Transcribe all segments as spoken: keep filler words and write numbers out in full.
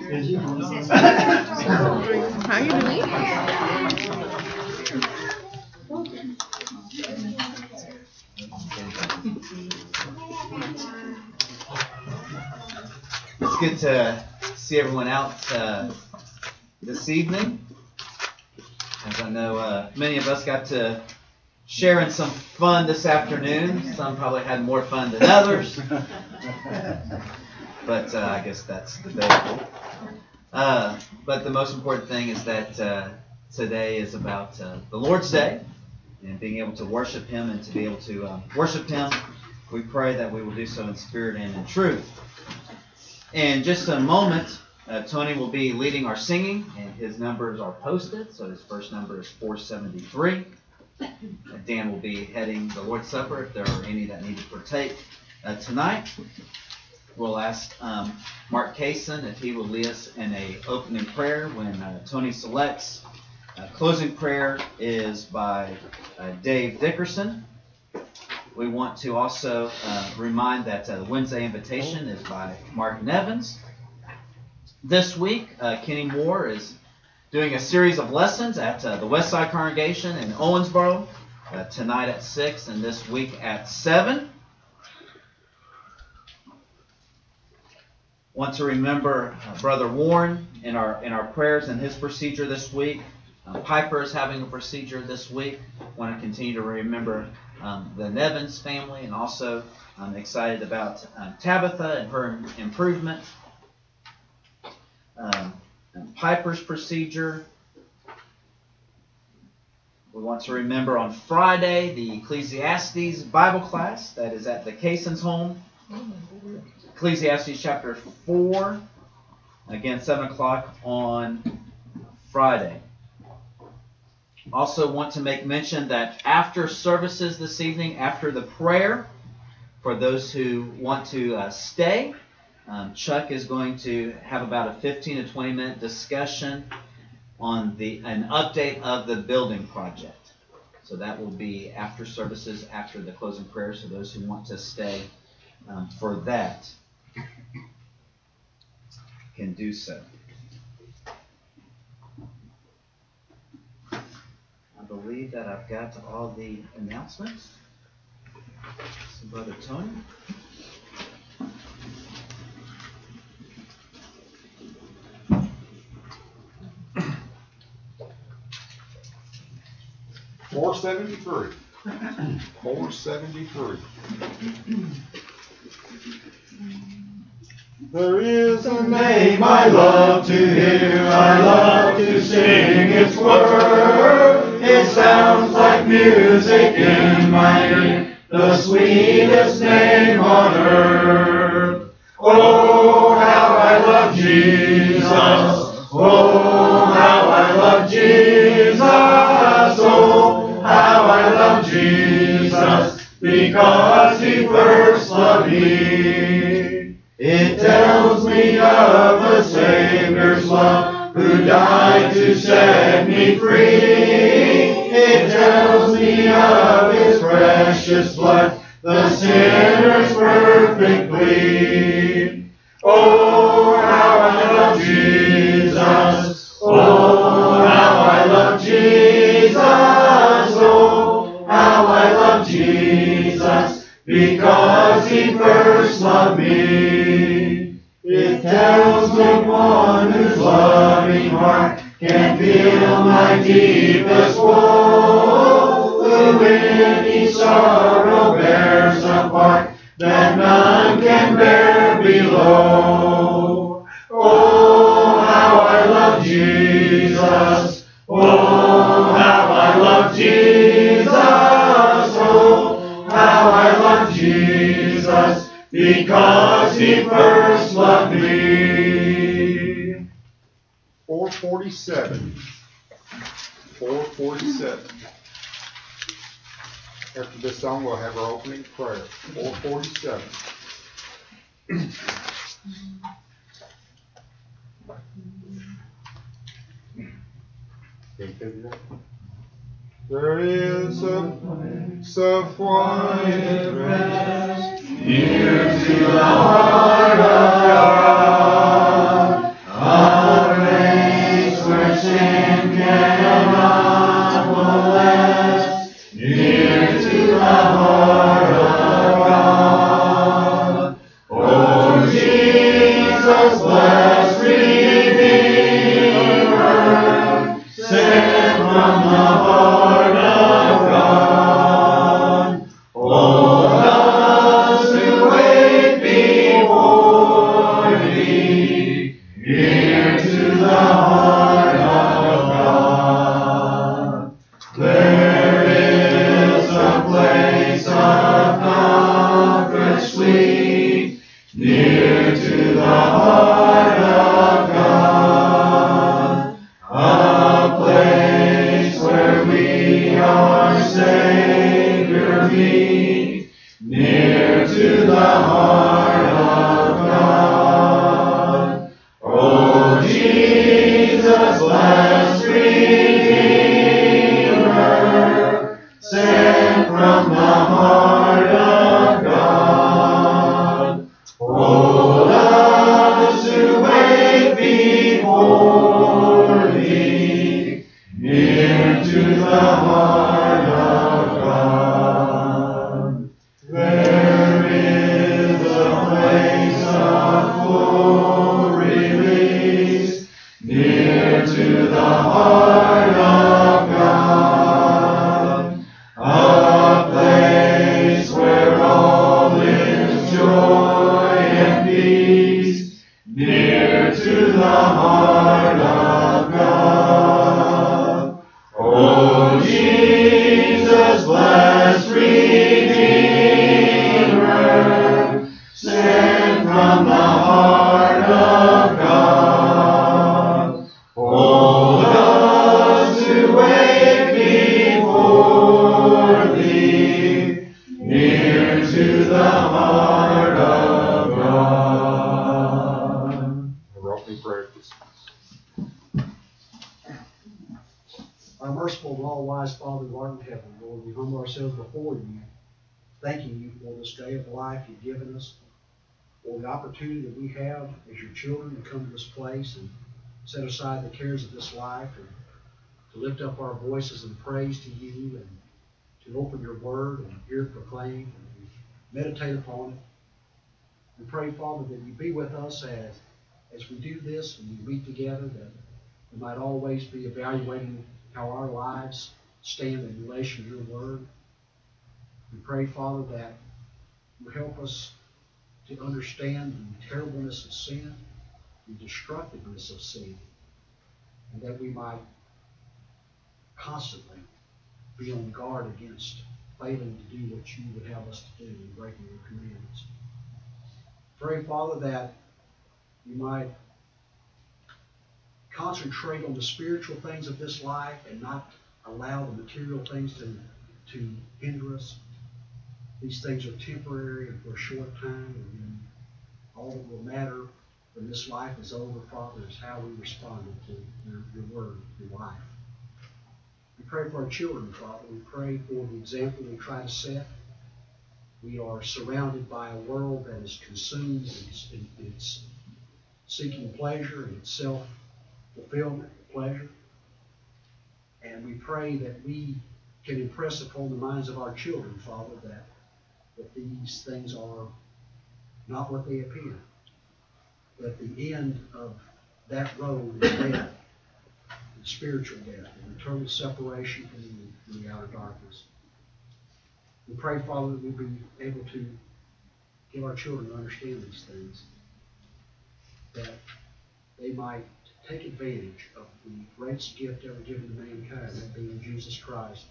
How you doing? It's good to see everyone out uh, this evening. As I know uh, many of us got to share in some fun this afternoon. Some probably had more fun than others. But uh, I guess that's debatable. Uh, but the most important thing is that uh, today is about uh, the Lord's Day and being able to worship Him and to be able to um, worship Him. We pray that we will do so in spirit and in truth. In just a moment, uh, Tony will be leading our singing, and his numbers are posted. So his first number is four seventy-three. Uh, Dan will be heading the Lord's Supper if there are any that need to partake uh, tonight. We'll ask um, Mark Kaysen if he will lead us in a opening prayer when uh, Tony selects. Uh, closing prayer is by uh, Dave Dickerson. We want to also uh, remind that uh, the Wednesday invitation is by Mark Nevins. This week, uh, Kenny Moore is doing a series of lessons at uh, the Westside Congregation in Owensboro, uh, tonight at six and this week at seven. Want to remember uh, Brother Warren in our in our prayers and his procedure this week. Uh, Piper is having a procedure this week. Want to continue to remember um, the Nevins family, and also I'm excited about um, Tabitha and her improvement. Um, and Piper's procedure. We want to remember on Friday the Ecclesiastes Bible class that is at the Kayson's home. Ecclesiastes chapter four, again seven o'clock on Friday. Also want to make mention that after services this evening, after the prayer, for those who want to uh, stay, um, Chuck is going to have about a fifteen to twenty minute discussion on the an update of the building project. So that will be after services, after the closing prayer, so those who want to stay um, for that can do so. I believe that I've got all the announcements. So Brother Tony. four seventy-three. four seventy-three. There is a name I love to hear, I love to sing its word. It sounds like music in my ear, the sweetest name on earth. Oh, how I love Jesus. Oh, how I love Jesus. Oh, how I love Jesus, because He first loved me. It tells me of the Savior's love, who died to set me free. It tells me of His precious blood, the sinner's perfect plea. Oh, how I love Jesus. Oh, how I love Jesus. Oh, how I love Jesus, because He first loved me. It tells of one whose loving heart can feel my deepest woe, who in each sorrow bears a part that none can bear below. Oh, how I love Jesus. Oh, how I love Jesus. Oh, how I love Jesus, because He first loved me. four forty-seven. four forty-seven. After this song, we'll have our opening prayer. four forty-seven. There is a place of quiet rest near to the heart of God. near to the heart of God. There is a place of comfort sweet, near to the heart of God, a place where we our Savior meet, near to the heart of God. O Jesus, blessed Redeemer, sent from the heart of God, hold us to wait before Thee, near to the heart of God. There is a place of full release, near to the heart of God, a place where all is joy and peace, near to the heart of God. O Jesus, blessed Redeemer, sent from the heart of God, hold us to wait before Thee, near to the heart of God. Opening prayer. Our merciful and all-wise Father who art in heaven, Lord, we humble ourselves before you, thanking you for this day of life you've given us, for the opportunity that we have as your children to come to this place and set aside the cares of this life and to lift up our voices in praise to you and to open your word and hear it proclaimed and meditate upon it. We pray, Father, that you be with us as, as we do this and we meet together, that we might always be evaluating how our lives stand in relation to your word. We pray, Father, that you help us to understand the terribleness of sin, the destructiveness of sin, and that we might constantly be on guard against failing to do what you would have us to do in breaking your commandments. Pray, Father, that you might concentrate on the spiritual things of this life and not allow the material things to, to hinder us. These things are temporary and for a short time, and then all that will matter when this life is over, Father, is how we responded to your, your word, your life. We pray for our children, Father. We pray for the example we try to set. We are surrounded by a world that is consumed. It's, it's seeking pleasure and it's self-fulfillment, pleasure. And we pray that we can impress upon the minds of our children, Father, that, that these things are not what they appear. That the end of that road is death, and spiritual death, and eternal separation from the, from the outer darkness. We pray, Father, that we'll be able to give our children to understand these things, that they might take advantage of the greatest gift ever given to mankind, that being Jesus Christ.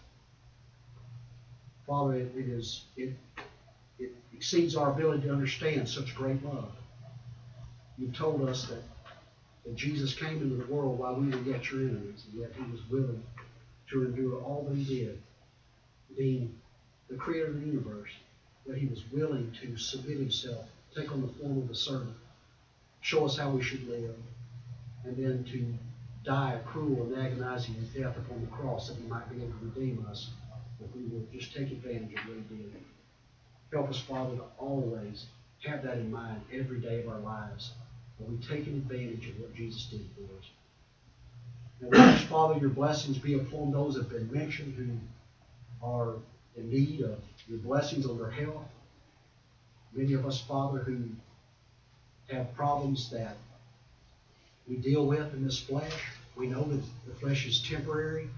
Father, it, it is it it exceeds our ability to understand such great love. You've told us that, that Jesus came into the world while we were yet your enemies, and yet he was willing to endure all that he did, being the creator of the universe, that he was willing to submit himself, take on the form of a servant, show us how we should live, and then to die a cruel and agonizing death upon the cross that he might be able to redeem us if we will just take advantage of what he did. Help us, Father, to always have that in mind every day of our lives, when we take advantage of what Jesus did for us. And we ask, Father, your blessings be upon those that have been mentioned who are in need of your blessings on their health. Many of us, Father, who have problems that we deal with in this flesh. We know that the flesh is temporary.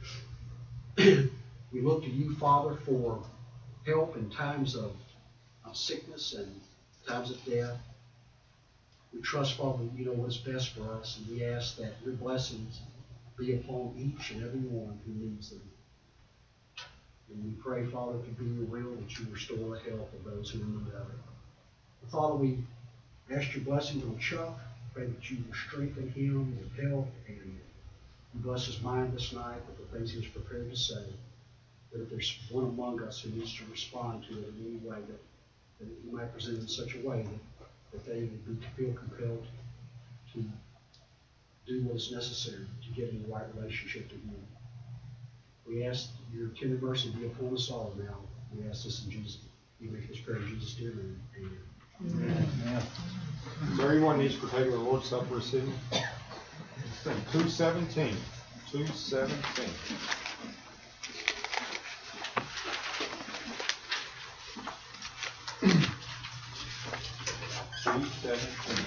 We look to you, Father, for help in times of, of sickness and times of death. We trust, Father, that you know what's best for us, and we ask that your blessings be upon each and every one who needs them. And we pray, Father, if it be your will, that you restore the health of those who are in need of it. Father, we ask your blessings on Chuck. Pray that you will strengthen him with health, and you bless his mind this night with the things he was prepared to say. That if there's one among us who needs to respond to it in any way, that, that he might present it in such a way that, that they would be, feel compelled to do what is necessary to get in the right relationship to you. We ask your tender mercy be upon us all now. We ask this in Jesus. We make this prayer in Jesus' dear name. Amen. Amen. Amen. Is there anyone needs to take the Lord's Supper this evening? two seventeen. two seventeen. two seventeen.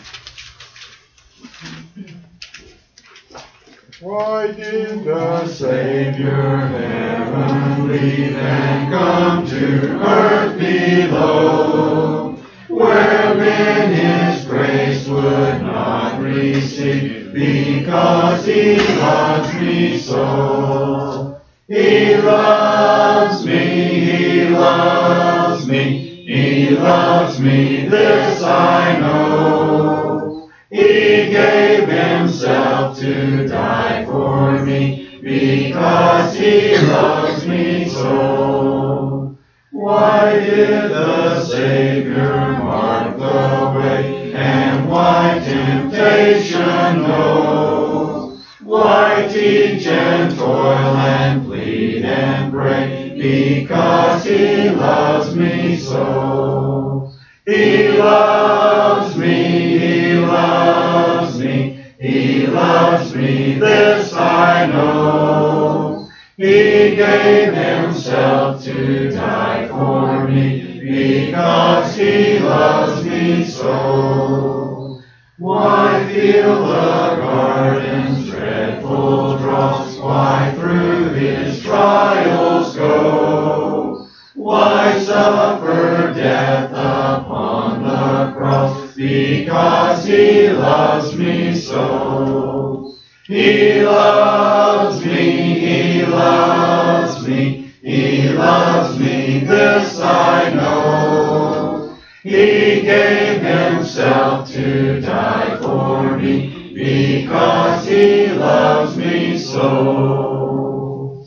Why did the Savior heaven leave and come to earth below, where men his grace would not receive, because he loves me so? He loves me, he loves me, he loves me, this I know. He gave himself to die for me, because he loves me so. Why did the Savior mark the way, and why temptation know? Why teach and toil and plead and pray, because he loves me so. He loves me, he loves me, he loves me, this I know. He gave himself to die for me, because he loves me so. Why feel the garden's dreadful dross? Why through his trials go? Why suffer death upon the cross? Because he loves me so. He loves me, he loves me, he loves me, this I know. He gave himself to die for me, because he loves me so.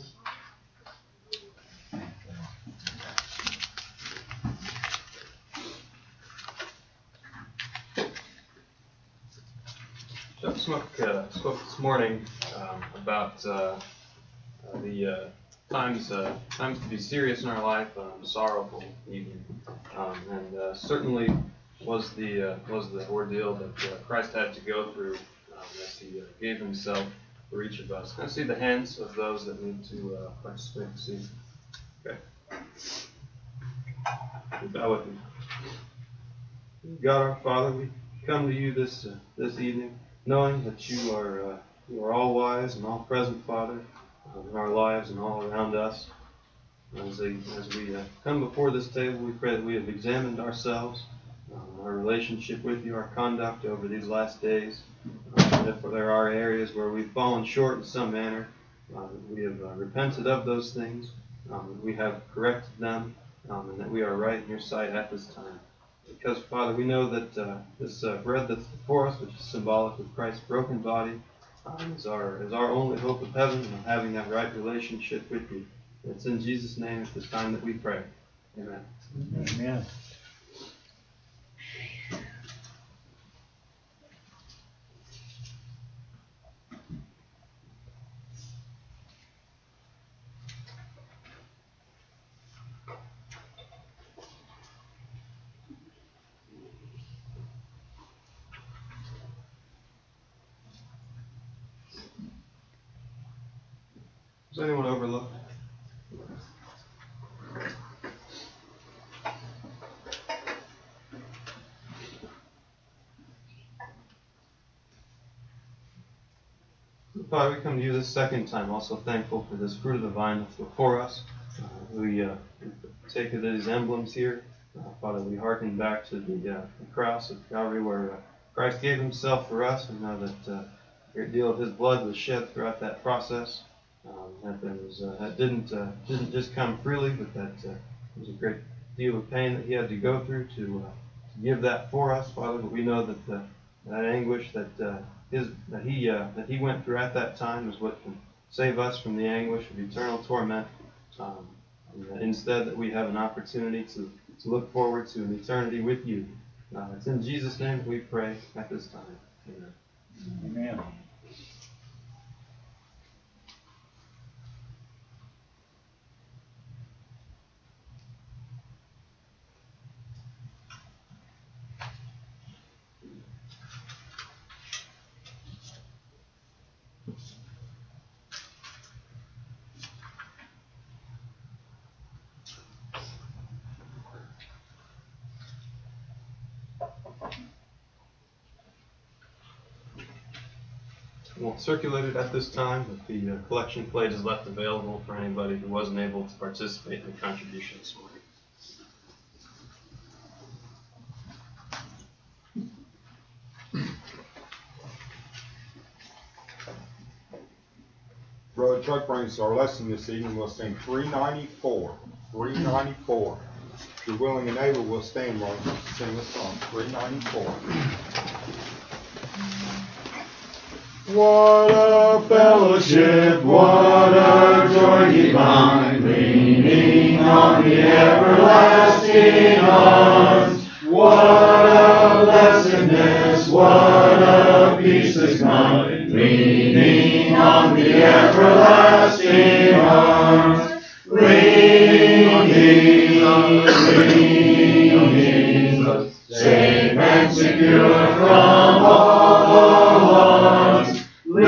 Chuck spoke, uh, spoke this morning um, about uh, uh, the uh, times uh, times to be serious in our life, um, sorrowful even, um, and uh, certainly was the uh, was the ordeal that uh, Christ had to go through um, as he uh, gave himself for each of us. Can I see the hands of those that need to uh, participate this evening? Okay. We bow with me. God our Father, we come to you this uh, this evening, knowing that you are uh, you are all wise and all present, Father, uh, in our lives and all around us. As, a, as we uh, come before this table, we pray that we have examined ourselves, uh, our relationship with you, our conduct over these last days. Uh, and if there are areas where we've fallen short in some manner, uh, we have uh, repented of those things, um, we have corrected them, um, and that we are right in your sight at this time. Because, Father, we know that uh, this uh, bread that's before us, which is symbolic of Christ's broken body, um, is our is our only hope of heaven and of having that right relationship with you. It's in Jesus' name at this time that we pray. Amen. Amen. Does anyone overlook? Father, we come to you this second time, also thankful for this fruit of the vine that's before us. Uh, we uh, take these emblems here. Uh, Father, we hearken back to the, uh, the cross of Calvary, where uh, Christ gave himself for us. We know that uh, a great deal of his blood was shed throughout that process. Um, that, there was, uh, that didn't uh, didn't just come freely, but that uh, there was a great deal of pain that he had to go through to, uh, to give that for us, Father. But we know that uh, that anguish that uh, his that he uh, that he went through at that time is what can save us from the anguish of eternal torment. Um, and that instead, that we have an opportunity to, to look forward to an eternity with you. Uh, it's in Jesus' name we pray at this time. Amen. Amen. We'll circulate it at this time, but the uh, collection plate is left available for anybody who wasn't able to participate in the contribution this morning. Brother Chuck brings our lesson this evening. We'll sing three ninety-four. three ninety-four. If you're willing and able, we'll stand while we sing this song. three ninety-four. What a fellowship, what a joy divine, leaning on the everlasting arms. What a blessedness, what a peace is mine, leaning on the everlasting arms. Lean on Jesus, lean on Jesus, safe and secure from all alarms.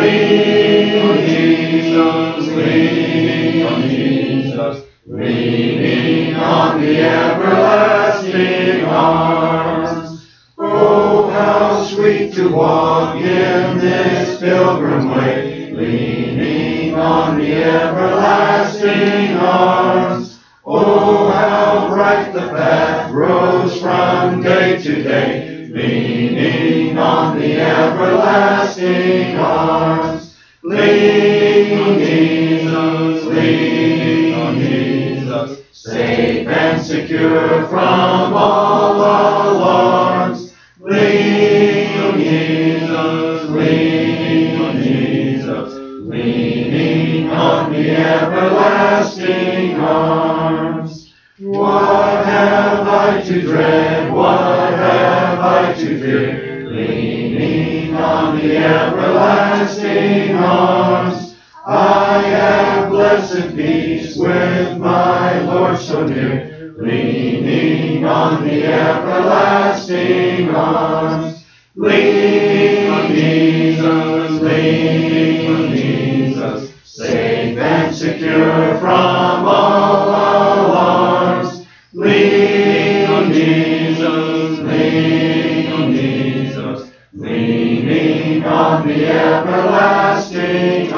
Lean on Jesus, lean on Jesus, leaning on the everlasting arms. Oh, how sweet to walk in this pilgrim way, leaning on the everlasting arms. Oh, how bright the path grows from day to day, leaning on the everlasting arms. Lean on Jesus, lean on Jesus, safe and secure from all alarms. Lean on Jesus, lean on Jesus, leaning on the everlasting arms. What have I to dread? What have I to fear? Leaning on the everlasting arms. I have blessed peace with my Lord so near, leaning on the everlasting arms. Lean on Jesus, lean on Jesus, safe and secure from all alarms. Lean on Jesus, lean on Jesus, leaning on the everlasting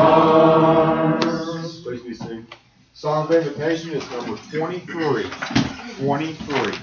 arms. Please be seated. Song of Invitation is number twenty-three. twenty-three.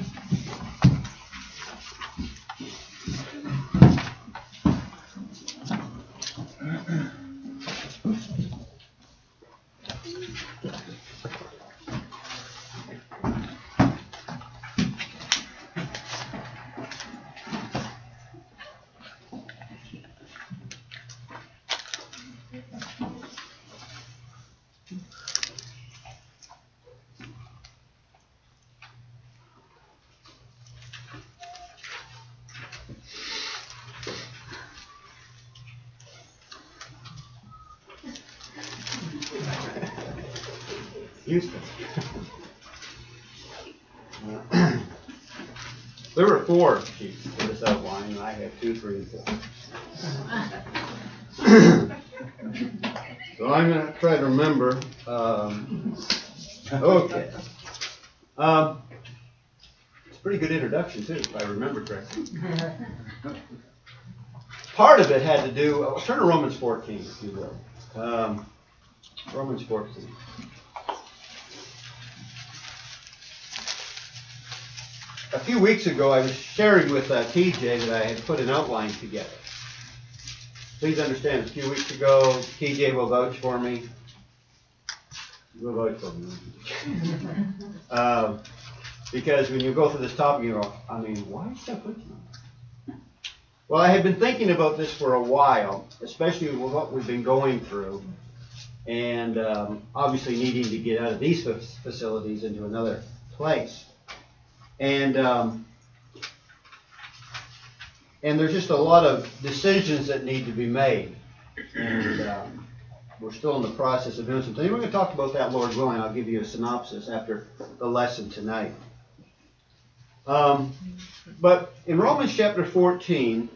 Houston. There were four sheets for this outline, and I had two, three, and four. So I'm going to try to remember. Um, okay. Um, it's a pretty good introduction, too, if I remember correctly. Part of it had to do, uh, turn to Romans fourteen, if you will. Um, Romans fourteen. a few weeks ago, I was sharing with uh, T J that I had put an outline together. Please understand, a few weeks ago, T J will vouch for me. Will vouch for me. um, because when you go through this topic, you go, I mean, why is that put on? Well, I had been thinking about this for a while, especially with what we've been going through, and um, obviously needing to get out of these facilities into another place. And um, and there's just a lot of decisions that need to be made. And um, we're still in the process of doing some things. We're going to talk about that, Lord willing. I'll give you a synopsis after the lesson tonight. Um, but in Romans chapter fourteen,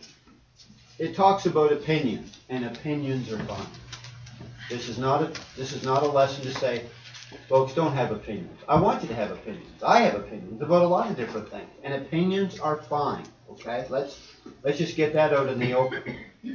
it talks about opinion, and opinions are fine. This is not a this is not a lesson to say, folks, don't have opinions. I want you to have opinions. I have opinions about a lot of different things, and opinions are fine. Okay, let's let's just get that out in the open.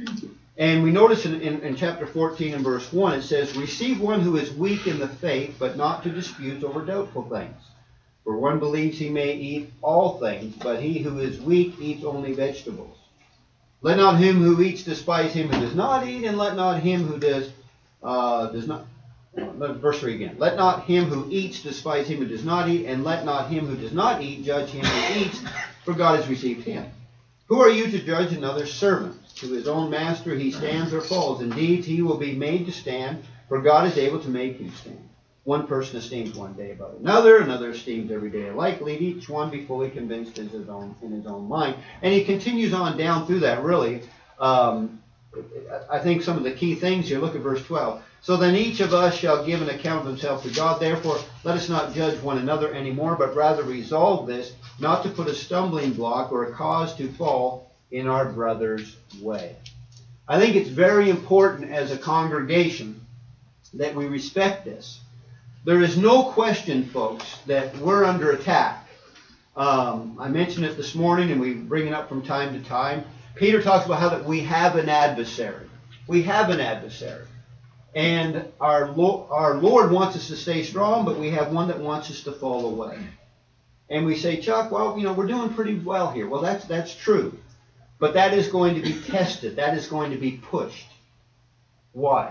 And we notice in, in, in chapter fourteen and verse one, it says, "Receive one who is weak in the faith, but not to dispute over doubtful things. For one believes he may eat all things, but he who is weak eats only vegetables. Let not him who eats despise him who does not eat, and let not him who does uh, does not." Verse three again. "Let not him who eats despise him who does not eat, and let not him who does not eat judge him who eats, for God has received him. Who are you to judge another's servant? To his own master he stands or falls. Indeed, he will be made to stand, for God is able to make you stand. One person esteems one day above another, another esteems every day alike. Let each one be fully convinced in his own in his own mind." And he continues on down through that, really. Um, I think some of the key things here, look at verse twelve. "So then each of us shall give an account of himself to God. Therefore, let us not judge one another anymore, but rather resolve this, not to put a stumbling block or a cause to fall in our brother's way." I think it's very important as a congregation that we respect this. There is no question, folks, that we're under attack. Um, I mentioned it this morning, and we bring it up from time to time. Peter talks about how that we have an adversary. We have an adversary. And our, Lo- our Lord wants us to stay strong, but we have one that wants us to fall away. And we say, "Chuck, well, you know, we're doing pretty well here." Well, that's that's true. But that is going to be tested. That is going to be pushed. Why?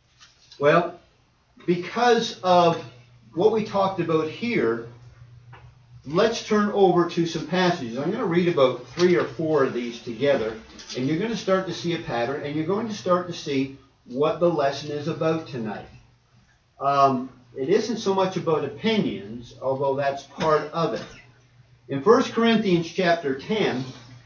Well, because of what we talked about here, let's turn over to some passages. I'm going to read about three or four of these together, and you're going to start to see a pattern, and you're going to start to see what the lesson is about tonight. Um, it isn't so much about opinions, although that's part of it. In First Corinthians chapter ten,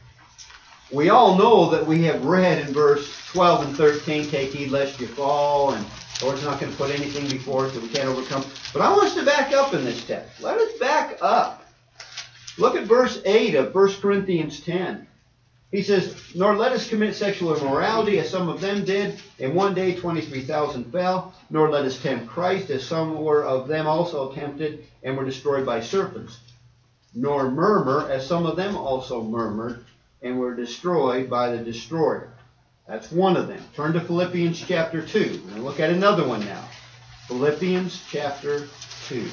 we all know that we have read in verse twelve and thirteen, "Take heed lest you fall," and the Lord's not going to put anything before us that we can't overcome. But I want us to back up in this text. Let us back up. Look at verse eight of First Corinthians ten. He says, "Nor let us commit sexual immorality, as some of them did. In one day twenty-three thousand fell. Nor let us tempt Christ, as some were of them also tempted, and were destroyed by serpents. Nor murmur, as some of them also murmured, and were destroyed by the destroyer." That's one of them. Turn to Philippians chapter two. And look at another one now. Philippians chapter two.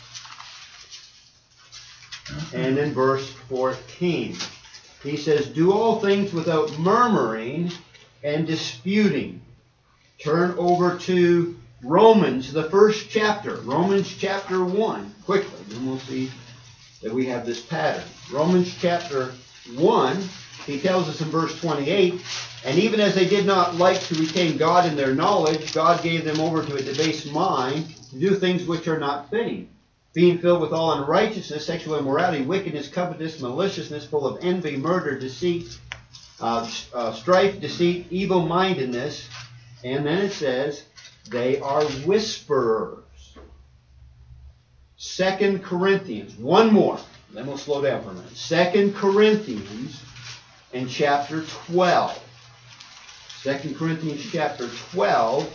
And in verse fourteen. He says, "Do all things without murmuring and disputing." Turn over to Romans, the first chapter. Romans chapter one. Quickly, then we'll see that we have this pattern. Romans chapter one, he tells us in verse twenty-eight, "And even as they did not like to retain God in their knowledge, God gave them over to a debased mind to do things which are not fitting. Being filled with all unrighteousness, sexual immorality, wickedness, covetousness, maliciousness, full of envy, murder, deceit, uh, uh, strife, deceit, evil-mindedness." And then it says, "They are whisperers." Second Corinthians, one more. Then we'll slow down for a minute. Second Corinthians in chapter twelve. Second Corinthians chapter twelve.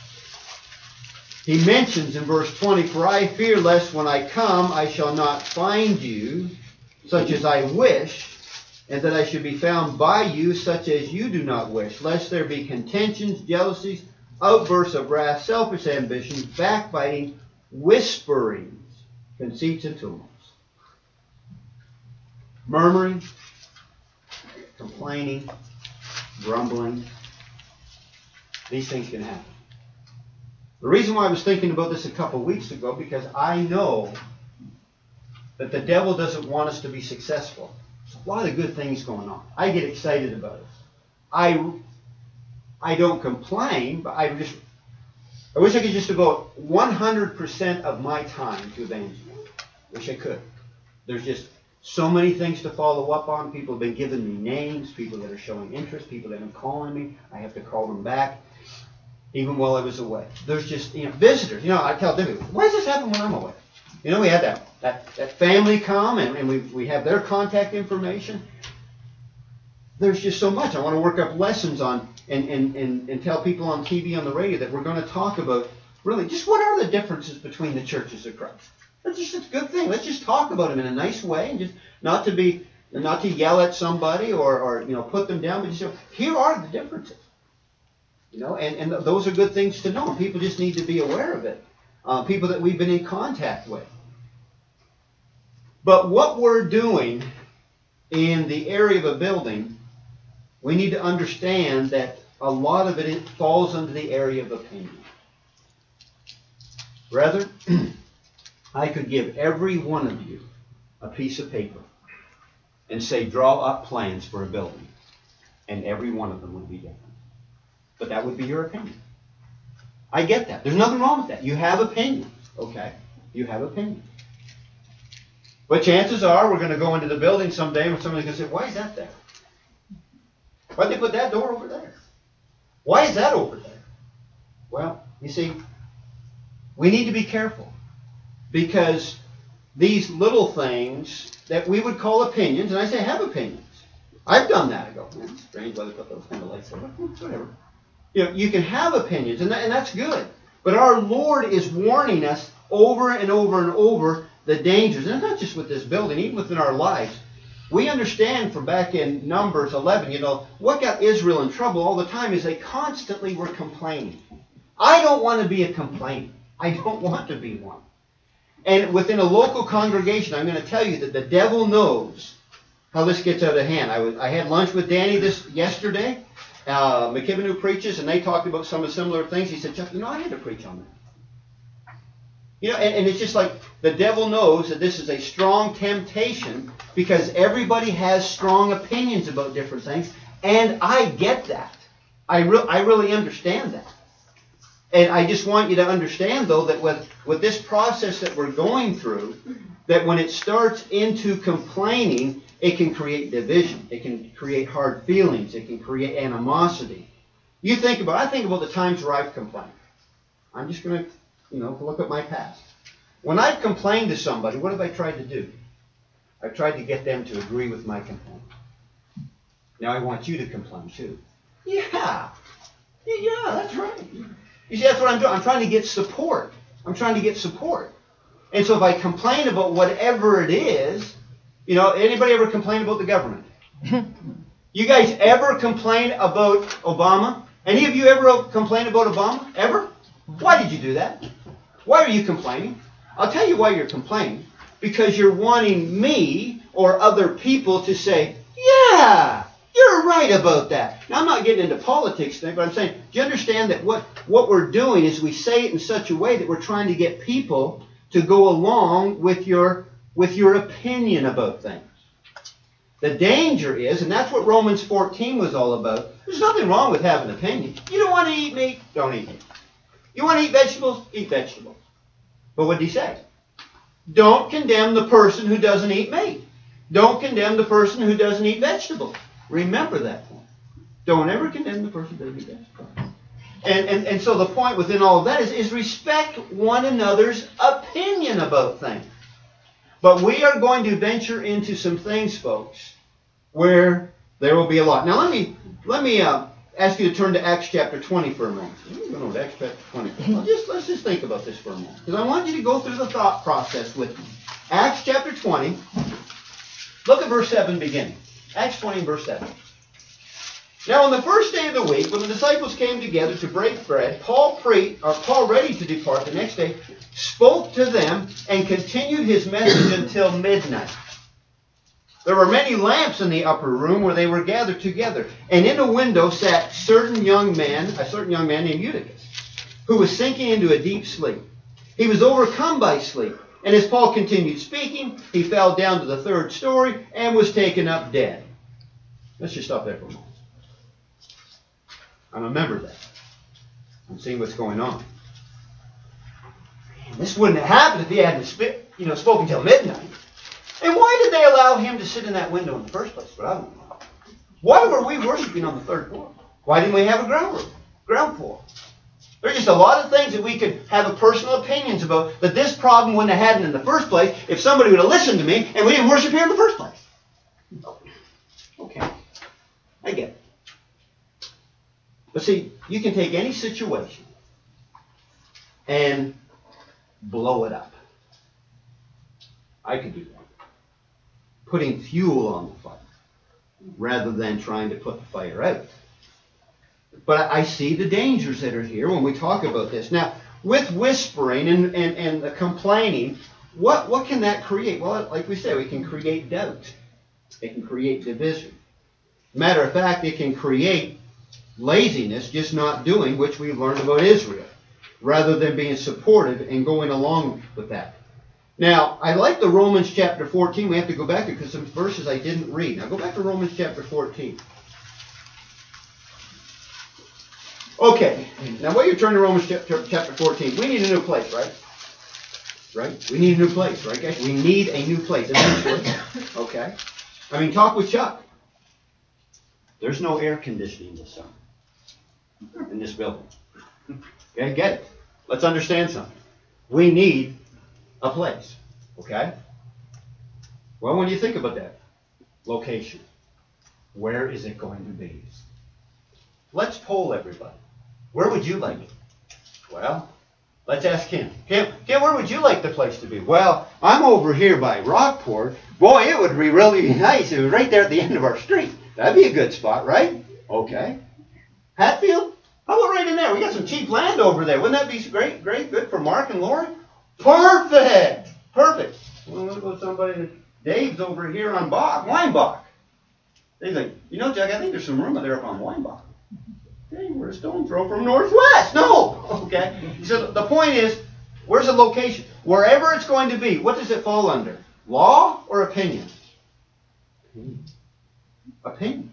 He mentions in verse twenty, "For I fear lest when I come I shall not find you such as I wish, and that I should be found by you such as you do not wish, lest there be contentions, jealousies, outbursts of wrath, selfish ambitions, backbiting, whisperings, conceits, and tumults." murmuring, complaining, grumbling. These things can happen. The reason why I was thinking about this a couple of weeks ago, because I know that the devil doesn't want us to be successful. There's a lot of good things going on. I get excited about it. I, I don't complain, but I just, I wish I could just devote one hundred percent of my time to evangelism. Wish I could. There's just so many things to follow up on. People have been giving me names, people that are showing interest, people that have been calling me. I have to call them back, even while I was away. There's just, you know, visitors. You know, I tell them, why does this happen when I'm away? You know, we had that that, that family come, and, and we, we have their contact information. There's just so much. I want to work up lessons on and, and, and, and tell people on T V, on the radio, that we're going to talk about, really, just what are the differences between the churches of Christ. That's just a good thing. Let's just talk about them in a nice way, and just not to be, not to yell at somebody or, or you know, put them down, but just say, here are the differences. You know, and, and those are good things to know. People just need to be aware of it. Uh, people that we've been in contact with. But what we're doing in the area of a building, we need to understand that a lot of it falls under the area of opinion. Rather, I could give every one of you a piece of paper and say, draw up plans for a building, and every one of them would be different. But that would be your opinion. I get that. There's nothing wrong with that. You have opinions, okay? You have opinions. But chances are we're going to go into the building someday and somebody's going to say, why is that there? Why did they put that door over there? Why is that over there? Well, you see, we need to be careful, because these little things that we would call opinions, and I say I have opinions. I've done that. I go, man, it's strange why they put those kind of lights there. Whatever. You know, you can have opinions, and, that, and that's good. But our Lord is warning us over and over and over the dangers. And it's not just with this building, even within our lives. We understand from back in Numbers eleven, you know, what got Israel in trouble all the time is they constantly were complaining. I don't want to be a complainer. I don't want to be one. And within a local congregation, I'm going to tell you that the devil knows how this gets out of hand. I, was, I had lunch with Danny this yesterday, uh, McKibben, who preaches, and they talked about some of the similar things. He said, Chuck, you know, I had to preach on that. You know, and, and it's just like the devil knows that this is a strong temptation, because everybody has strong opinions about different things, and I get that. I, re- I really understand that. And I just want you to understand, though, that with, with this process that we're going through, that when it starts into complaining, it can create division. It can create hard feelings. It can create animosity. You think about, I think about the times where I've complained. I'm just going to, you know, look at my past. When I've complained to somebody, what have I tried to do? I've tried to get them to agree with my complaint. Now I want you to complain too. Yeah. Yeah, that's right. You see, that's what I'm doing. I'm trying to get support. I'm trying to get support. And so if I complain about whatever it is, you know, anybody ever complain about the government? You guys ever complain about Obama? Any of you ever complain about Obama? Ever? Why did you do that? Why are you complaining? I'll tell you why you're complaining. Because you're wanting me or other people to say, yeah, you're right about that. Now, I'm not getting into politics thing, but I'm saying, do you understand that what, what we're doing is we say it in such a way that we're trying to get people to go along with your, with your opinion about things. The danger is, and that's what Romans fourteen was all about, there's nothing wrong with having an opinion. You don't want to eat meat? Don't eat meat. You want to eat vegetables? Eat vegetables. But what did he say? Don't condemn the person who doesn't eat meat. Don't condemn the person who doesn't eat vegetables. Remember that point. Don't ever condemn the person who doesn't eat vegetables. And, and, and so the point within all of that is, is respect one another's opinion about things. But we are going to venture into some things, folks, where there will be a lot. Now let me let me uh, ask you to turn to Acts chapter twenty for a moment. We're going to Acts chapter twenty. Well, just, let's just think about this for a moment. Because I want you to go through the thought process with me. Acts chapter twenty. Look at verse seven beginning. Acts twenty, verse seven. Now on the first day of the week, when the disciples came together to break bread, Paul, pre- or Paul ready to depart the next day, spoke to them and continued his message until midnight. There were many lamps in the upper room where they were gathered together. And in a window sat certain young man, a certain young man named Eutychus, who was sinking into a deep sleep. He was overcome by sleep. And as Paul continued speaking, he fell down to the third story and was taken up dead. Let's just stop there for a moment. I remember that. I'm seeing what's going on. This wouldn't have happened if he hadn't sp- you know, spoken till midnight. And why did they allow him to sit in that window in the first place? But I don't know. Why were we worshiping on the third floor? Why didn't we have a ground room, ground floor? There are just a lot of things that we could have a personal opinions about, but this problem wouldn't have happened in the first place if somebody would have listened to me and we didn't worship here in the first place. Okay. I get it. But see, you can take any situation and blow it up. I could do that. Putting fuel on the fire rather than trying to put the fire out. But I see the dangers that are here when we talk about this. Now, with whispering and, and, and the complaining, what, what can that create? Well, like we said, it can create doubt. It can create division. Matter of fact, it can create laziness, just not doing, which we learned about Israel, rather than being supportive and going along with that. Now, I like the Romans chapter fourteen. We have to go back to because some verses I didn't read. Now, go back to Romans chapter fourteen. Okay. Now, while you turn to Romans chapter fourteen, we need a new place, right? Right? We need a new place, right, guys? We need a new place. Okay. I mean, talk with Chuck. There's no air conditioning this summer in this building. Okay, get it. Let's understand something. We need a place. Okay? Well, when you think about that, location. Where is it going to be? Let's poll everybody. Where would you like it? Well, let's ask Kim. Kim, Kim, where would you like the place to be? Well, I'm over here by Rockport. Boy, it would be really nice. It was right there at the end of our street. That'd be a good spot, right? Okay. Hatfield? How about right in there? We got some cheap land over there. Wouldn't that be great, great, good for Mark and Lori? Perfect! Perfect. Well, what about somebody that Dave's over here on Bach, Weinbach? They're like, you know, Jack, I think there's some room there up on Weinbach. Okay, we're a stone throw from northwest. No! Okay. So the point is, where's the location? Wherever it's going to be, what does it fall under? Law or opinion? Opinion. Opinion.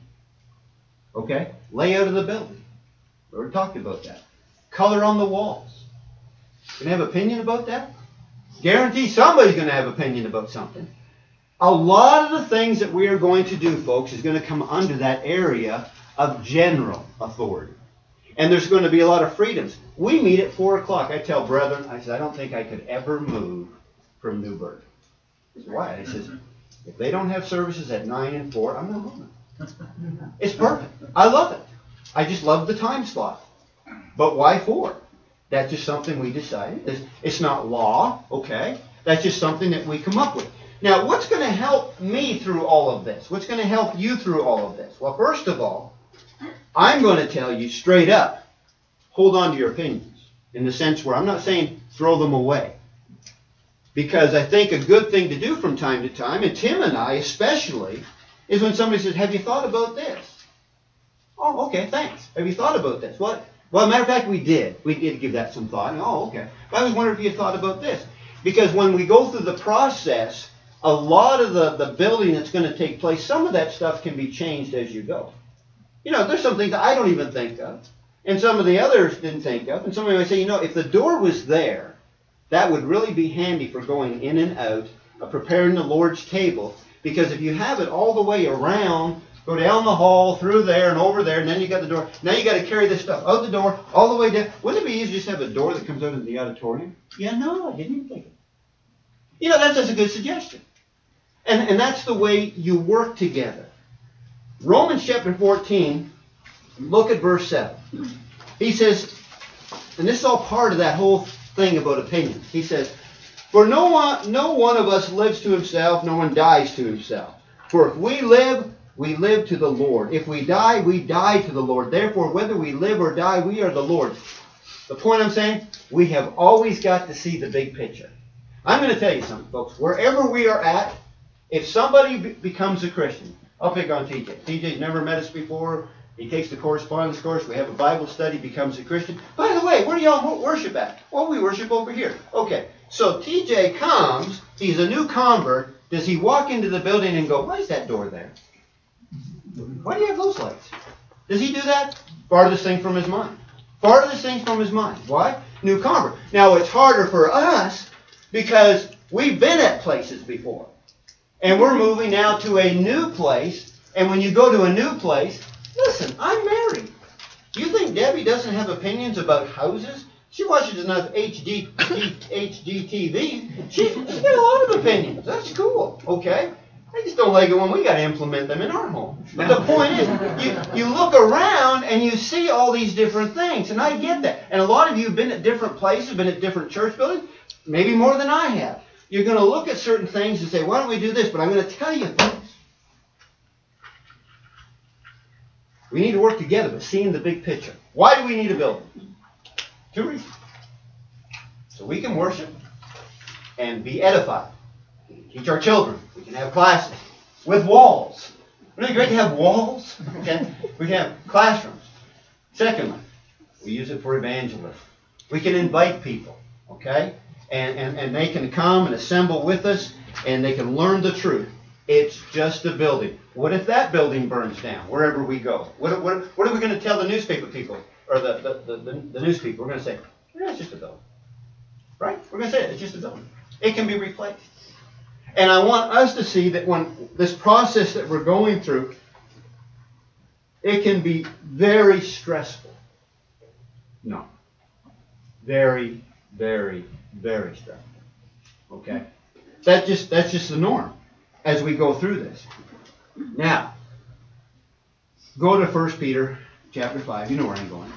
Okay? Layout of the building. We already talked about that. Color on the walls. Can you have opinion about that? Guarantee somebody's going to have opinion about something. A lot of the things that we are going to do, folks, is going to come under that area of general authority. And there's going to be a lot of freedoms. We meet at four o'clock. I tell brethren, I said, I don't think I could ever move from Newburgh. I said, why? I says, if they don't have services at nine and four, I'm not moving. It's perfect. I love it. I just love the time slot. But why four? That's just something we decided. It's, it's not law, okay? That's just something that we come up with. Now, what's going to help me through all of this? What's going to help you through all of this? Well, first of all, I'm going to tell you straight up, hold on to your opinions. In the sense where I'm not saying throw them away. Because I think a good thing to do from time to time, and Tim and I especially, is when somebody says, have you thought about this? Oh, okay, thanks. Have you thought about this? What? Well, as a matter of fact, we did. We did give that some thought. Oh, okay. But I was wondering if you had thought about this. Because when we go through the process, a lot of the, the building that's going to take place, some of that stuff can be changed as you go. You know, there's some things that I don't even think of. And some of the others didn't think of. And somebody might say, you know, if the door was there, that would really be handy for going in and out, of preparing the Lord's table. Because if you have it all the way around, go down the hall, through there, and over there, and then you got the door. Now you got to carry this stuff out the door, all the way down. Wouldn't it be easy to just have a door that comes out into the auditorium? Yeah, no, I didn't even think of it. You know, that's just a good suggestion. And, and that's the way you work together. Romans chapter fourteen, look at verse seven. He says, and this is all part of that whole thing about opinions. He says, for no one, no one of us lives to himself, no one dies to himself. For if we live, we live to the Lord. If we die, we die to the Lord. Therefore, whether we live or die, we are the Lord. The point I'm saying, we have always got to see the big picture. I'm going to tell you something, folks. Wherever we are at, If somebody be- becomes a Christian, I'll pick on T J. T J's never met us before. He takes the correspondence course. We have a Bible study, becomes a Christian. By the way, where do y'all worship at? Well, we worship over here. Okay, so T J comes. He's a new convert. Does he walk into the building and go, why is that door there? Why do you have those lights? Does he do that? Farthest thing from his mind. Farthest thing from his mind. Why? New convert. Now, it's harder for us because we've been at places before. And we're moving now to a new place. And when you go to a new place, listen, I'm married. You think Debbie doesn't have opinions about houses? She watches enough H D, H G T V. She, she's got a lot of opinions. That's cool, okay? I just don't like it when we got to implement them in our home. But the point is, you, you look around and you see all these different things, and I get that. And a lot of you have been at different places, been at different church buildings, maybe more than I have. You're going to look at certain things and say, why don't we do this? But I'm going to tell you things. We need to work together, but seeing the big picture. Why do we need a building? Two reasons. So we can worship and be edified. We can teach our children. We can have classes with walls. Wouldn't it be great to have walls? Okay? We can have classrooms. Secondly, we use it for evangelism. We can invite people. Okay? And, and, and they can come and assemble with us, and they can learn the truth. It's just a building. What if that building burns down, wherever we go? What, what, what are we going to tell the newspaper people, or the, the, the, the, the news people? We're going to say, yeah, it's just a building. Right? We're going to say it. It's just a building. It can be replaced. And I want us to see that when this process that we're going through, it can be very stressful. No. Very, very, very stressful. Okay? That just that's just the norm as we go through this. Now, go to First Peter chapter five. You know where I'm going.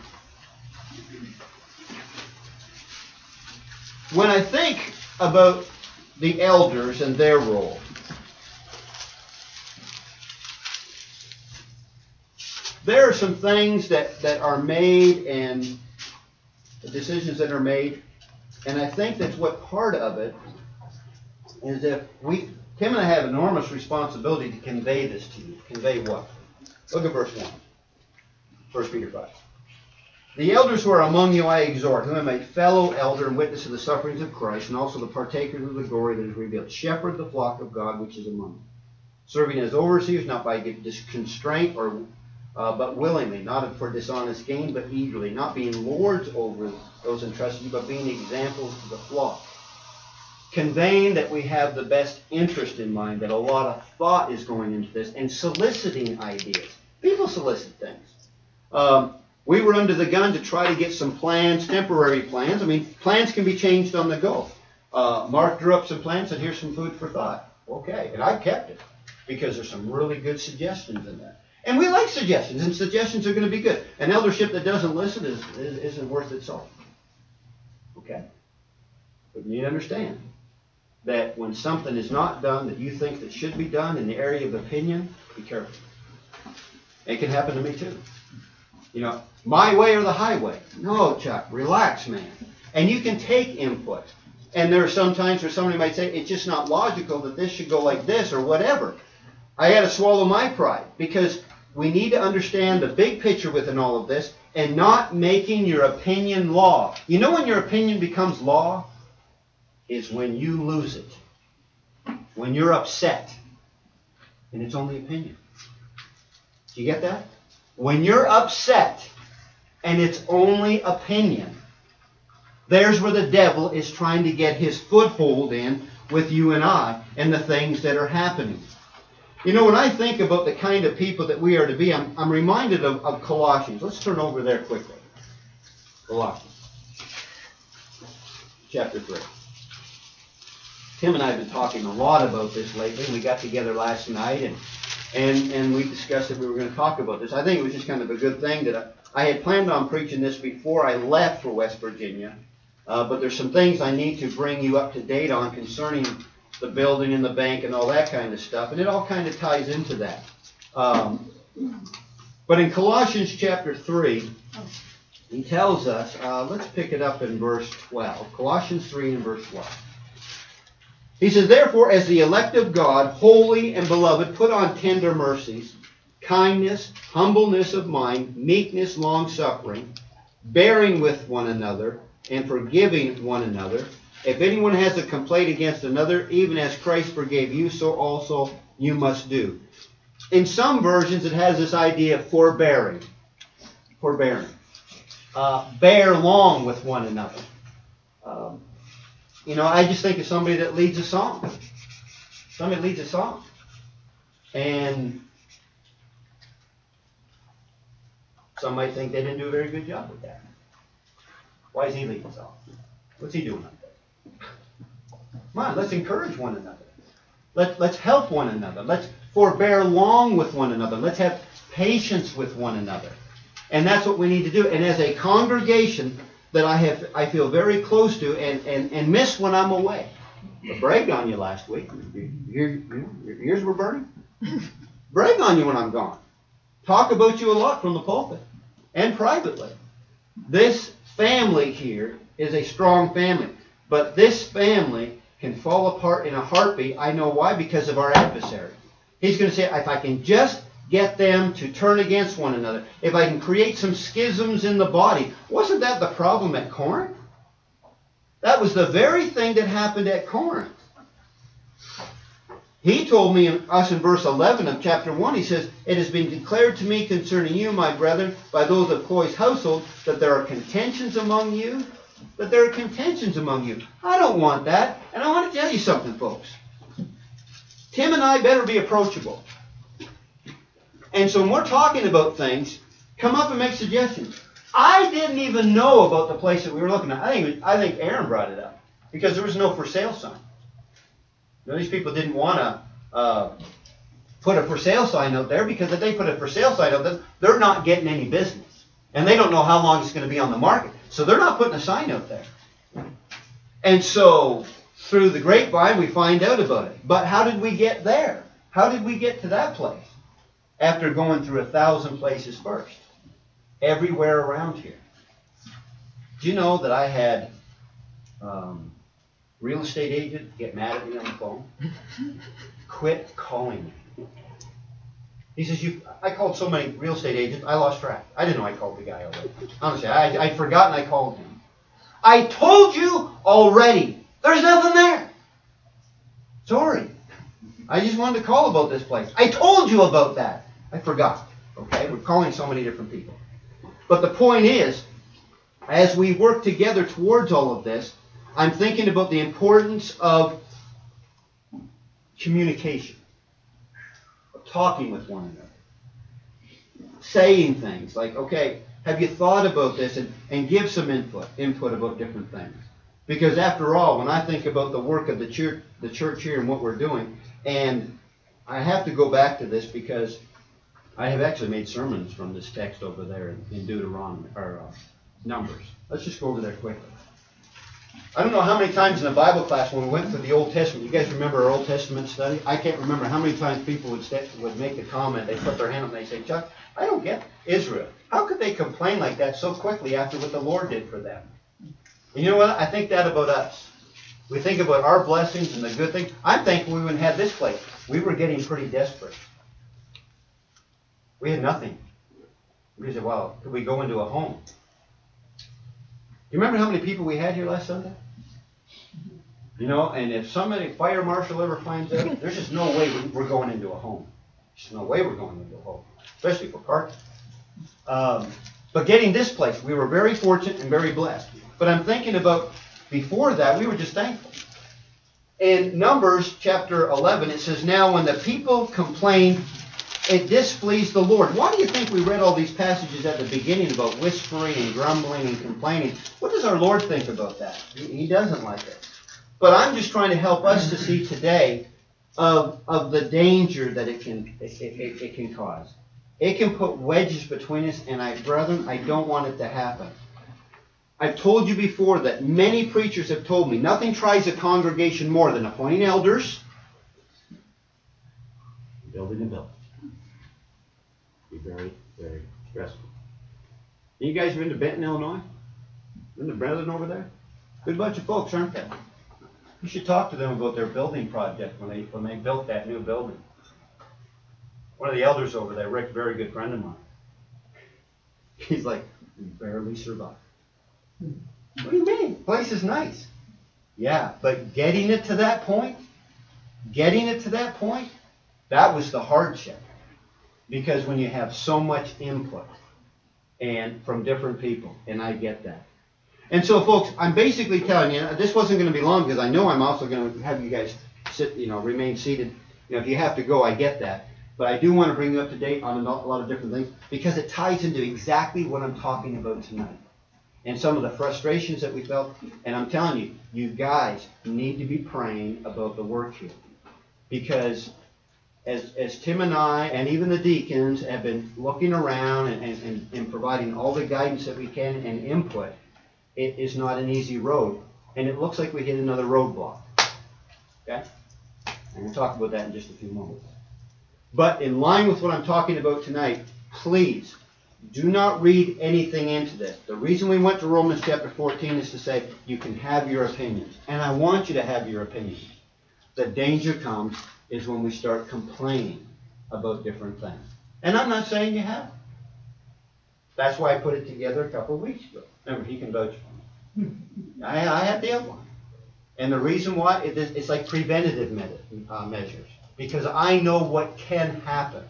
When I think about the elders and their role, there are some things that, that are made and the decisions that are made, and I think that's what part of it is if we, Tim and I have enormous responsibility to convey this to you. Convey what? Look at verse one. First Peter five. The elders who are among you I exhort, who am a fellow elder and witness of the sufferings of Christ, and also the partakers of the glory that is revealed. Shepherd the flock of God which is among you, serving as overseers, not by constraint or uh, but willingly, not for dishonest gain, but eagerly, not being lords over those entrusted you, but being examples to the flock. Conveying that we have the best interest in mind, that a lot of thought is going into this, and soliciting ideas. People solicit things. Um, we were under the gun to try to get some plans, temporary plans. I mean, plans can be changed on the go. Uh, Mark drew up some plans and here's some food for thought. Okay, and I kept it because there's some really good suggestions in there. And we like suggestions, and suggestions are going to be good. An eldership that doesn't listen is, is, isn't worth its salt. Okay? But you need to understand that when something is not done that you think that should be done in the area of opinion, be careful. It can happen to me too. You know, my way or the highway. No, Chuck, relax, man. And you can take input. And there are some times where somebody might say, it's just not logical that this should go like this or whatever. I had to swallow my pride because we need to understand the big picture within all of this and not making your opinion law. You know when your opinion becomes law? Is when you lose it. When you're upset. And it's only opinion. Do you get that? When you're upset and it's only opinion, there's where the devil is trying to get his foothold in with you and I and the things that are happening. You know, when I think about the kind of people that we are to be, I'm, I'm reminded of, of Colossians. Let's turn over there quickly. Colossians. Chapter three. Tim and I have been talking a lot about this lately. We got together last night and and, and we discussed that we were going to talk about this. I think it was just kind of a good thing that I, I had planned on preaching this before I left for West Virginia. Uh, but there's some things I need to bring you up to date on concerning the building and the bank and all that kind of stuff. And it all kind of ties into that. Um, but in Colossians chapter three, he tells us, uh, let's pick it up in verse twelve. Colossians three and verse twelve. He says, therefore, as the elect of God, holy and beloved, put on tender mercies, kindness, humbleness of mind, meekness, long-suffering, bearing with one another, and forgiving one another. If anyone has a complaint against another, even as Christ forgave you, so also you must do. In some versions, it has this idea of forbearing. Forbearing. Uh, bear long with one another. Um, you know, I just think of somebody that leads a song. Somebody leads a song. And some might think they didn't do a very good job with that. Why is he leading the song? What's he doing up there? Come on, let's encourage one another. Let, let's help one another. Let's forbear long with one another. Let's have patience with one another. And that's what we need to do. And as a congregation that I have, I feel very close to and, and, and miss when I'm away. I bragged on you last week. Your, your ears were burning. Brag on you when I'm gone. Talk about you a lot from the pulpit and privately. This family here is a strong family. But this family can fall apart in a heartbeat. I know why, because of our adversary. He's going to say, if I can just get them to turn against one another, if I can create some schisms in the body. Wasn't that the problem at Corinth? That was the very thing that happened at Corinth. He told me, us in verse eleven of chapter one, he says, it has been declared to me concerning you, my brethren, by those of Chloe's household, that there are contentions among you. That there are contentions among you. I don't want that. And I want to tell you something, folks. Tim and I better be approachable. And so when we're talking about things, come up and make suggestions. I didn't even know about the place that we were looking at. I think, it was, I think Aaron brought it up. Because there was no for sale sign. You know, these people didn't want to uh, put a for sale sign out there, because if they put a for sale sign out there, they're not getting any business. And they don't know how long it's going to be on the market. So they're not putting a sign out there. And so through the grapevine, we find out about it. But how did we get there? How did we get to that place? After going through a thousand places first. Everywhere around here. Do you know that I had um, real estate agent get mad at me on the phone? Quit calling me. He says, "You." I called so many real estate agents, I lost track. I didn't know I called the guy already. Honestly, I, I'd forgotten I called him. I told you already. There's nothing there. Sorry. I just wanted to call about this place. I told you about that. I forgot. Okay? We're calling so many different people. But the point is, as we work together towards all of this, I'm thinking about the importance of communication. Of talking with one another. Saying things like, okay, have you thought about this? And, and give some input, input about different things. Because after all, when I think about the work of the church, the church here and what we're doing, and I have to go back to this because I have actually made sermons from this text over there in, in Deuteronomy, or uh, Numbers. Let's just go over there quickly. I don't know how many times in the Bible class when we went through the Old Testament, you guys remember our Old Testament study? I can't remember how many times people would, stay, would make the comment, they put their hand up and they say, Chuck, I don't get Israel. How could they complain like that so quickly after what the Lord did for them? And you know what? I think that about us. We think about our blessings and the good things. I'm thankful we wouldn't have this place. We were getting pretty desperate. We had nothing. We said, well, could we go into a home? You remember how many people we had here last Sunday? You know, and if somebody, fire marshal ever finds out, there's just no way we're going into a home. There's no way we're going into a home, especially for parking. Um, but getting this place, we were very fortunate and very blessed. But I'm thinking about, before that, we were just thankful. In Numbers chapter eleven, it says, now when the people complained, it displeased the Lord. Why do you think we read all these passages at the beginning about whispering and grumbling and complaining? What does our Lord think about that? He doesn't like it. But I'm just trying to help us to see today of, of the danger that it can, it, it, it can cause. It can put wedges between us, and I, brethren, I don't want it to happen. I've told you before that many preachers have told me nothing tries a congregation more than appointing elders, building a building. Be very, very stressful. You guys been to Benton, Illinois? Been to Brethren over there? Good bunch of folks, aren't they? You should talk to them about their building project when they when they built that new building. One of the elders over there, Rick, very good friend of mine. He's like, we barely survived. What do you mean? The place is nice. Yeah, but getting it to that point, getting it to that point, that was the hardship. Because when you have so much input and from different people, and I get that. And so, folks, I'm basically telling you, this wasn't going to be long because I know I'm also going to have you guys sit, you know, remain seated. You know, if you have to go, I get that. But I do want to bring you up to date on a lot of different things because it ties into exactly what I'm talking about tonight. And some of the frustrations that we felt. And I'm telling you, you guys need to be praying about the work here. Because as, as Tim and I, and even the deacons, have been looking around and, and, and, and providing all the guidance that we can and input, it is not an easy road. And it looks like we hit another roadblock. Okay? And we'll talk about that in just a few moments. But in line with what I'm talking about tonight, please do not read anything into this. The reason we went to Romans chapter fourteen is to say you can have your opinions. And I want you to have your opinions. The danger comes is when we start complaining about different things. And I'm not saying you have. That's why I put it together a couple of weeks ago. Remember, he can vouch for me. I, I had the outline. And the reason why, it is, it's like preventative med- uh, measures. Because I know what can happen.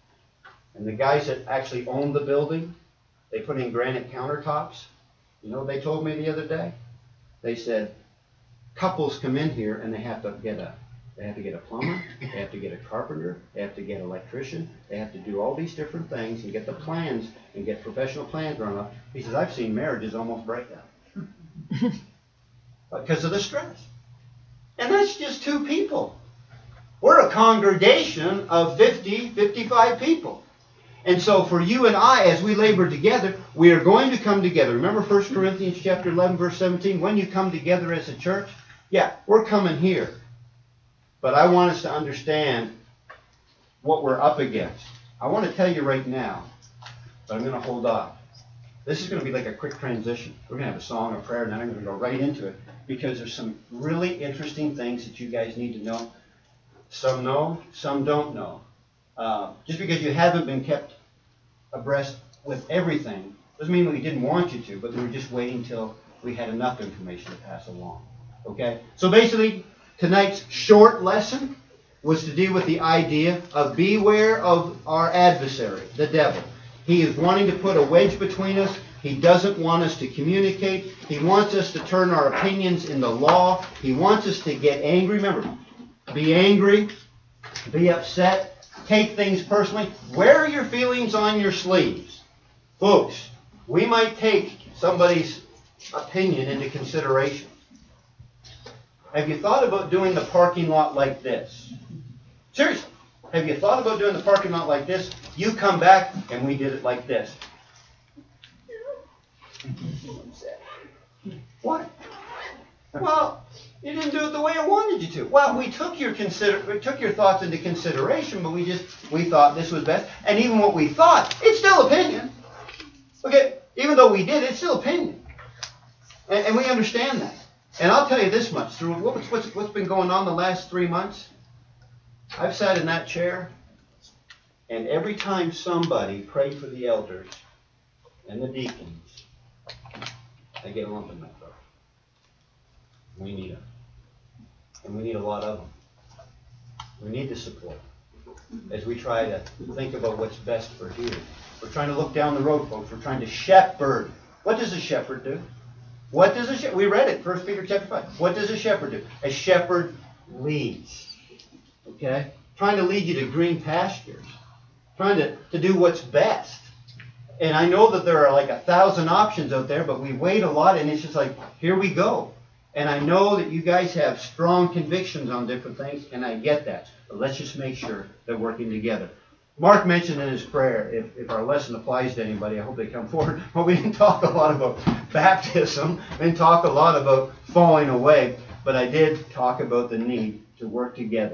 And the guys that actually own the building, they put in granite countertops. You know what they told me the other day? They said, couples come in here and they have to get a they have to get a plumber, they have to get a carpenter, they have to get an electrician, they have to do all these different things and get the plans and get professional plans drawn up. He says, I've seen marriages almost break down. Because of the stress. And that's just two people. We're a congregation of fifty, fifty-five people. And so for you and I, as we labor together, we are going to come together. Remember First Corinthians chapter eleven, verse seventeen? When you come together as a church, yeah, we're coming here. But I want us to understand what we're up against. I want to tell you right now, but I'm going to hold off. This is going to be like a quick transition. We're going to have a song of prayer, and then I'm going to go right into it. Because there's some really interesting things that you guys need to know. Some know, some don't know. Uh, just because you haven't been kept abreast with everything doesn't mean we didn't want you to, but we were just waiting till we had enough information to pass along. Okay? So basically, tonight's short lesson was to deal with the idea of beware of our adversary, the devil. He is wanting to put a wedge between us. He doesn't want us to communicate. He wants us to turn our opinions into law. He wants us to get angry. Remember, be angry, be upset, take things personally. Wear your feelings on your sleeves. Folks, we might take somebody's opinion into consideration. Have you thought about doing the parking lot like this? Seriously, have you thought about doing the parking lot like this? You come back and we did it like this. What? Well, you didn't do it the way I wanted you to. Well, we took your consider we took your thoughts into consideration, but we just we thought this was best. And even what we thought, it's still opinion. Okay, even though we did, it's still opinion. And, and we understand that. And I'll tell you this much, through what's, what's, what's been going on the last three months, I've sat in that chair, and every time somebody prayed for the elders and the deacons, I get a lump in my throat. We need them. And we need a lot of them. We need the support as we try to think about what's best for here. We're trying to look down the road, folks. We're trying to shepherd. What does a shepherd do? What does a shepherd? We read it, First Peter chapter five. What does a shepherd do? A shepherd leads. Okay? Trying to lead you to green pastures. Trying to, to do what's best. And I know that there are like a thousand options out there, but we wait a lot, and it's just like, here we go. And I know that you guys have strong convictions on different things, and I get that. But let's just make sure they're working together. Mark mentioned in his prayer, if, if our lesson applies to anybody, I hope they come forward. But we didn't talk a lot about baptism. We didn't talk a lot about falling away. But I did talk about the need to work together.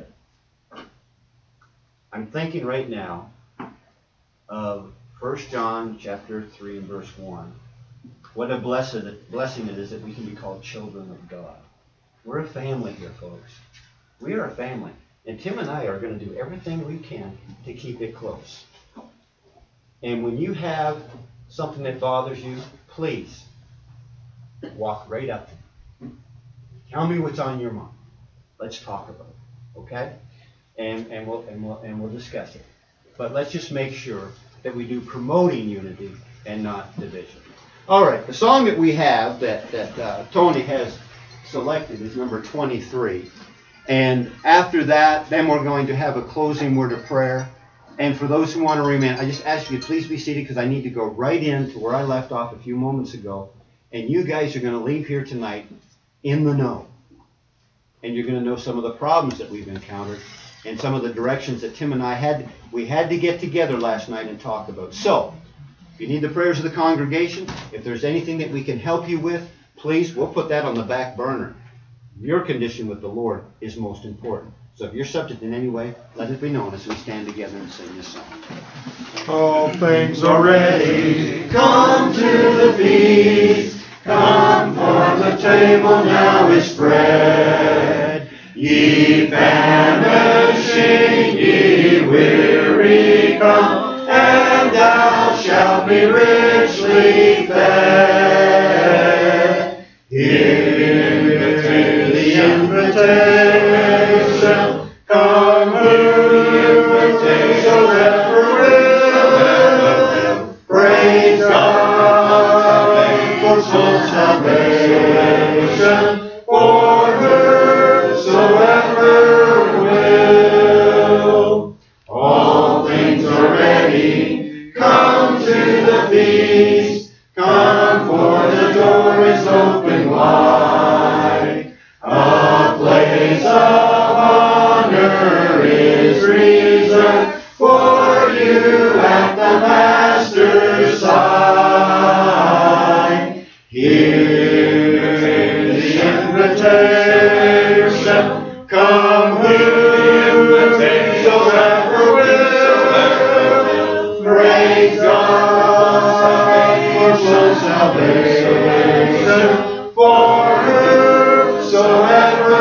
I'm thinking right now of First John chapter three and verse one. What a blessed blessing it is that we can be called children of God. We're a family here, folks. We are a family. And Tim and I are going to do everything we can to keep it close. And when you have something that bothers you, please walk right up to me. Tell me what's on your mind. Let's talk about it, okay? And and we'll and we'll and we'll discuss it. But let's just make sure that we do promoting unity and not division. All right, the song that we have that that uh, Tony has selected is number twenty-three. And after that, then we're going to have a closing word of prayer. And for those who want to remain, I just ask you to please be seated because I need to go right in to where I left off a few moments ago. And you guys are going to leave here tonight in the know. And you're going to know some of the problems that we've encountered and some of the directions that Tim and I had, we had to get together last night and talk about. So, if you need the prayers of the congregation, if there's anything that we can help you with, please, we'll put that on the back burner. Your condition with the Lord is most important. So if you're subject in any way, let it be known as we stand together and sing this song. All things are ready, come to the feast. Come, for the table now is spread. Ye famishing, ye weary, come, and thou shalt be richly fed. Hear the invitation, come who soever will, praise God for soul salvation, for whosoever will. All things are ready, come to the feast, come, for the door is open wide. A place of honor is reserved for you at the Master's side. Hear the invitation, come whosoever will, praise God for soul salvation, for whosoever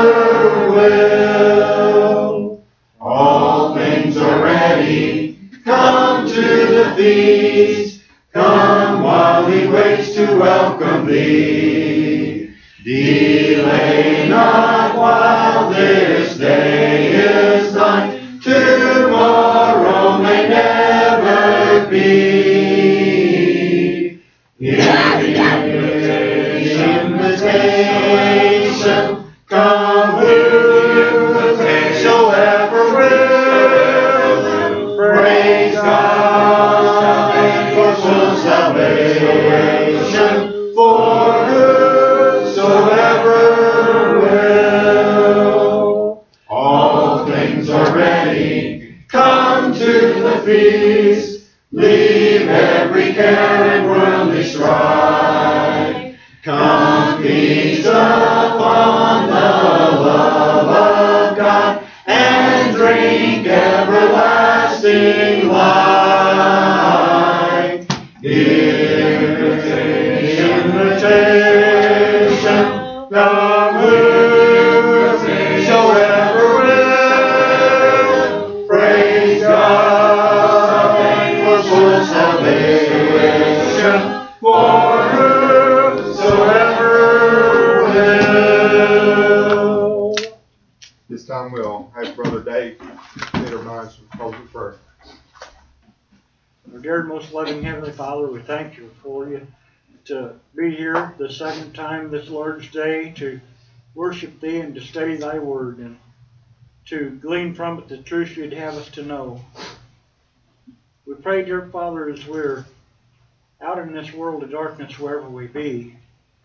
will. All things are ready, come to the feast, come while he waits to welcome thee. Delay not while this day is thine, tomorrow may never be. Hear the invitation, come whosoever will, praise God for soul salvation, for whosoever will. All things are ready, come to the feast, leave every care and worldly strife. Come feast upon the love of God and drink everlasting life. Hear the invitation, come whosoever will, praise God for soul salvation, for whosoever will. This time we'll have Brother Dave lead our minds with closing prayer. Our dear most loving Heavenly Father, we thank you for you to be here the second time this Lord's Day to worship Thee and to study Thy Word and to glean from it the truth You'd have us to know. We pray, dear Father, as we're out in this world of darkness wherever we be,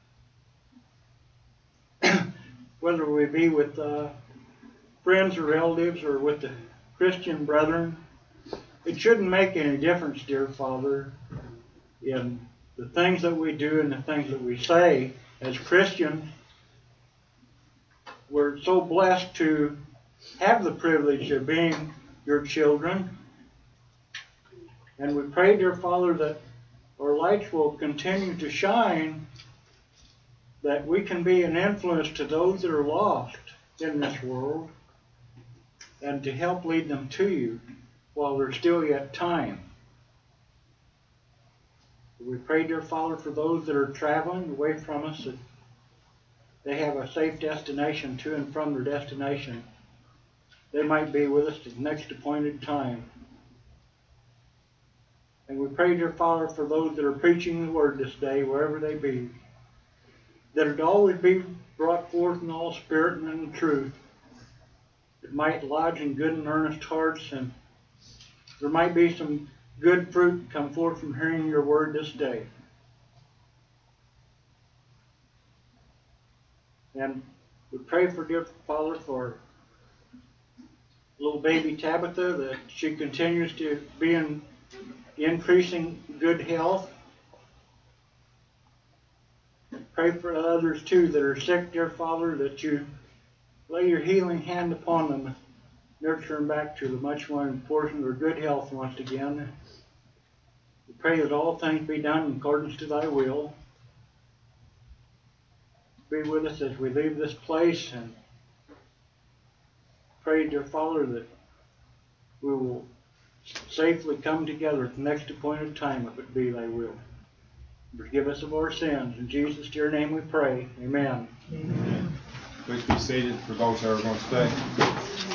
whether we be with uh, friends or relatives or with the Christian brethren, it shouldn't make any difference, dear Father, in the things that we do and the things that we say as Christians. We're so blessed to have the privilege of being your children. And we pray, dear Father, that our lights will continue to shine that we can be an influence to those that are lost in this world and to help lead them to you while there's still yet time. We pray, dear Father, for those that are traveling away from us, that they have a safe destination to and from their destination. They might be with us at the next appointed time. And we pray, dear Father, for those that are preaching the word this day, wherever they be, that it always be brought forth in all spirit and in truth. It might lodge in good and earnest hearts, and there might be some good fruit come forth from hearing your word this day. And we pray for, dear Father, for little baby Tabitha, that she continues to be in increasing good health. Pray for others too that are sick, dear Father, that you lay your healing hand upon them, nurture them back to the much more portion of their good health once again. We pray that all things be done in accordance to thy will. Be with us as we leave this place, and pray, dear Father, that we will safely come together at the next appointed time, if it be thy will. Forgive us of our sins. In Jesus' dear name we pray. Amen. Please be seated for those that are going to stay.